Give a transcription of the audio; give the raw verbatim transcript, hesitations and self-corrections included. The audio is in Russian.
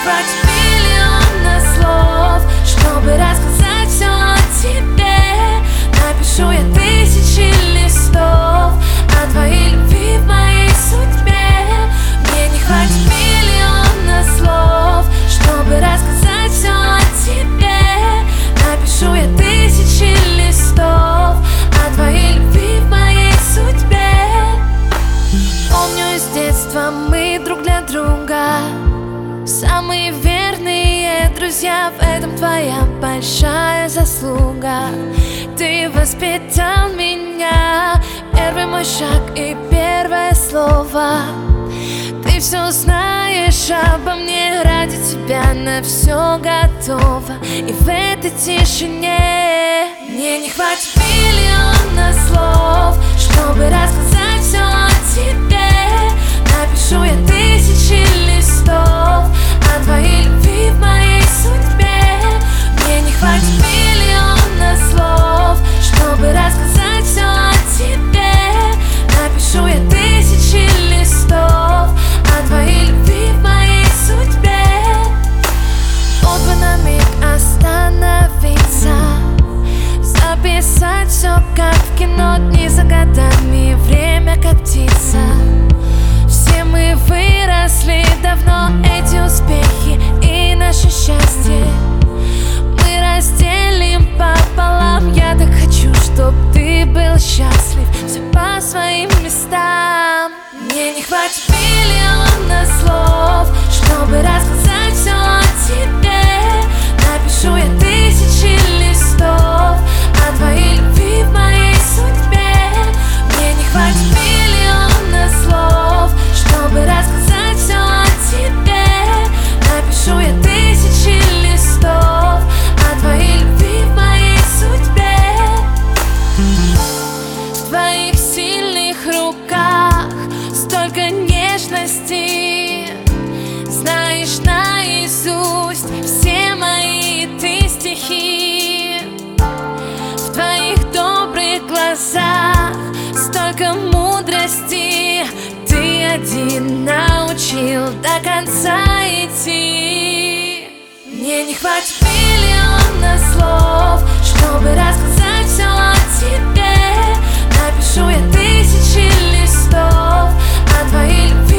хватит миллиона слов, чтобы рассказать все о тебе. Напишу я тысячи листов о твоей любви в моей судьбе. Мне не хватит миллиона слов, чтобы рассказать все о тебе. Напишу я тысячи листов о твоей любви в моей судьбе. Помню, из детства мы друг для друга самые верные друзья. В этом твоя большая заслуга. Ты воспитал меня, первый мой шаг и первое слово. Ты все знаешь обо мне, ради тебя на все готово. И в этой тишине мне не хватит миллиона слов, чтобы рассказать все о тебе. Напишу я тысячи листов о твоей любви в моей судьбе. Мне не хватит миллиона слов, чтобы рассказать все о тебе. Напишу я тысячи листов о твоей любви в моей судьбе. Вот бы на миг остановиться, записать все как в кино, дни за годами, время как птица. Все мы выросли давно, эти успехи и наше счастье мы разделим пополам. Я так хочу, чтоб ты был счастлив, все по своим местам. Мне не хватит миллиона слов, чтобы рассказать все о тебе. Напишу я тысячи листов о твоей любви в моей судьбе. Мне не хватит миллиона слов, чтобы рассказать все о тебе. Напишу я тысячи листов о твоей любви в моей судьбе. В твоих сильных руках столько нежности, знаешь наизусть все мои ты стихи. В твоих добрых глазах столько мудрости, ты один научил до конца идти. Мне не хватит миллиона слов, чтобы рассказать все о тебе. Напишу я тысячи листов о твоей любви